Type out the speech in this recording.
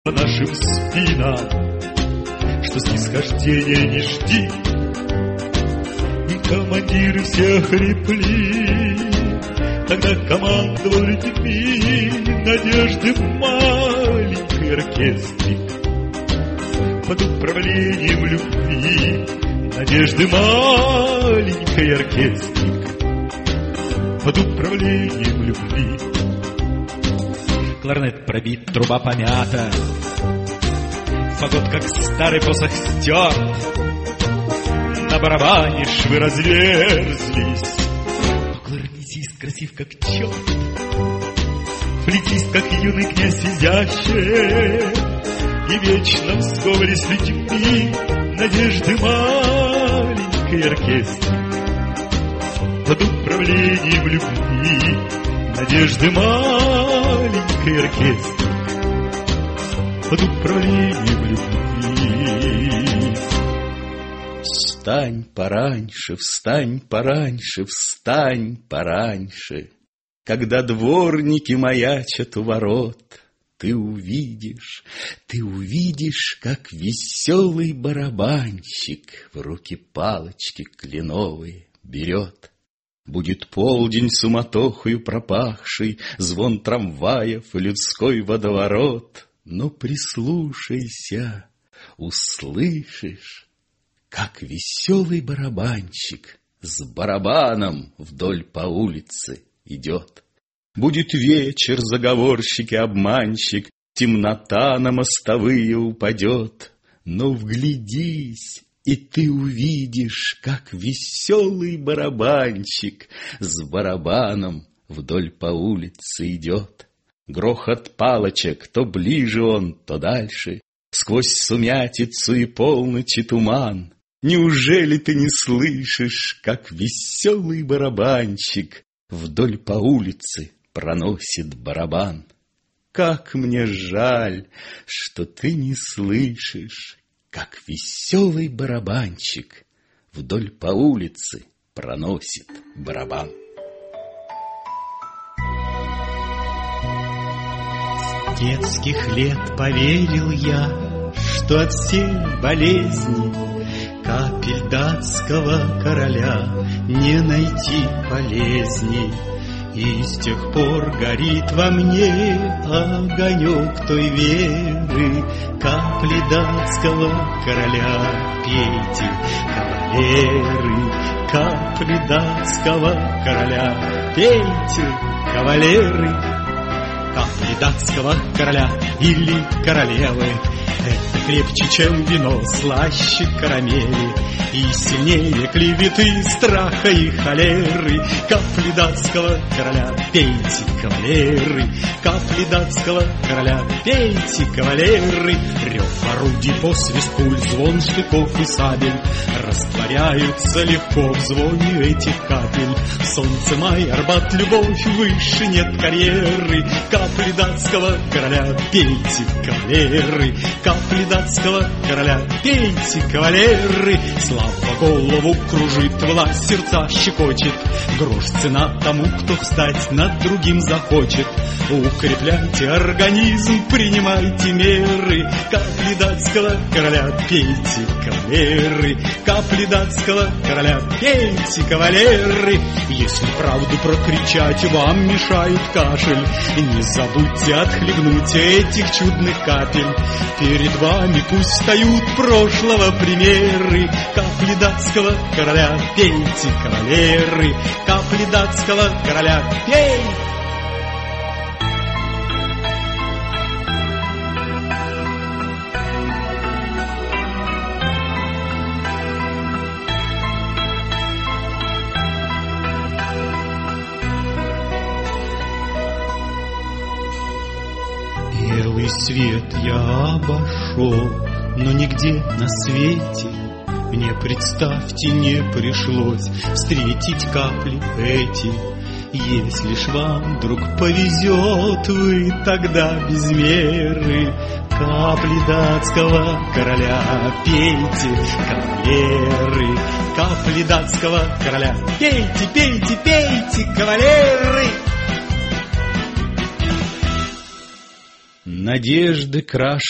по нашим спинам, что снисхождения не жди. Командиры все хрипли, тогда командовал людьми надежды маленький оркестрик под управлением любви. Надежды маленький оркестрик под управлением любви. Кларнет пробит, труба помята, фагот, как старый посох, стерт. На барабане швы разверзлись, но кларнетист красив, как черт. Флейтист, как юный князь изящен, и вечно в сговоре с людьми. Надежды маленький оркестр под управлением любви. Надежды маленький оркестр под управлением любви. Встань пораньше, встань пораньше, встань пораньше. Когда дворники маячат у ворот, ты увидишь, как веселый барабанщик в руки палочки кленовые берет. Будет полдень суматохою пропахший, звон трамваев и людской водоворот. Но прислушайся, услышишь, как веселый барабанщик с барабаном вдоль по улице идет. Будет вечер, заговорщик и обманщик, темнота на мостовые упадет. Но вглядись, и ты увидишь, как веселый барабанщик с барабаном вдоль по улице идет. Грохот палочек, то ближе он, то дальше, сквозь сумятицу и полночи туман. Неужели ты не слышишь, как веселый барабанщик вдоль по улице проносит барабан? Как мне жаль, что ты не слышишь, как веселый барабанщик вдоль по улице проносит барабан. С детских лет поверил я, что от всех болезней капель датского короля не найти полезней. И с тех пор горит во мне огонек той веры. Капли датского короля пейте, кавалеры. Капли датского короля пейте, кавалеры. Капли датского короля или королевы — это крепче, чем вино, слаще карамели и сильнее клеветы, страха и холеры. Капли датского короля пейте, кавалеры. Капли датского короля пейте, кавалеры. Рев орудий, посвист пуль, звон штыков и сабель растворяются легко в звоне этих капель. Солнце, май, Арбат, любовь, выше нет карьеры. Капли датского короля пейте, кавалеры. Капли датского короля пейте, кавалеры. Слава голову кружит, власть сердца щекочет. Грош цена тому, кто встать над другим захочет. Укрепляйте организм, принимайте меры. Капли датского короля пейте, кавалеры. Капли датского короля пейте, кавалеры. Если правду прокричать вам мешает кашель, не забудьте отхлебнуть этих чудных капель. Перед вами пусть встают прошлого примеры. Капли датского короля пейте, кавалеры. Капли датского короля пейте. Белый свет я обошел, но нигде на свете мне, представьте, не пришлось встретить капли эти. Если ж вам вдруг повезет, вы тогда без меры капли датского короля пейте, кавалеры. Капли датского короля пейте, пейте, пейте, кавалеры. Надежды краш